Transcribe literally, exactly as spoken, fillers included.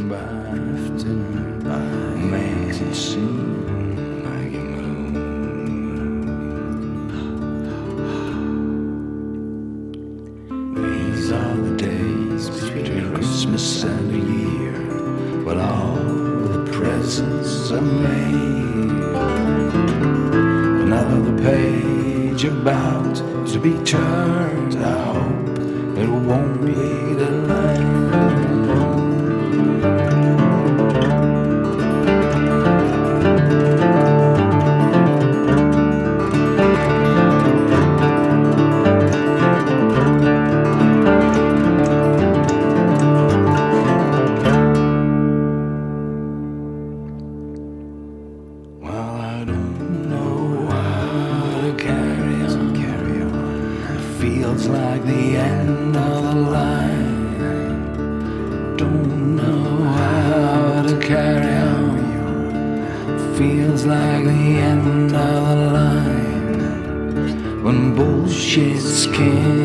drifting by, drifting by, makes it seem like you move. These are the days between Christmas and New Year, when all the presents are made. Another page about to be turned. I hope it won't be the last. Well, I don't know how to carry on, carry on. It feels like the end of the line. Don't know how to carry on. It feels like the end of the line. When bullshit's king.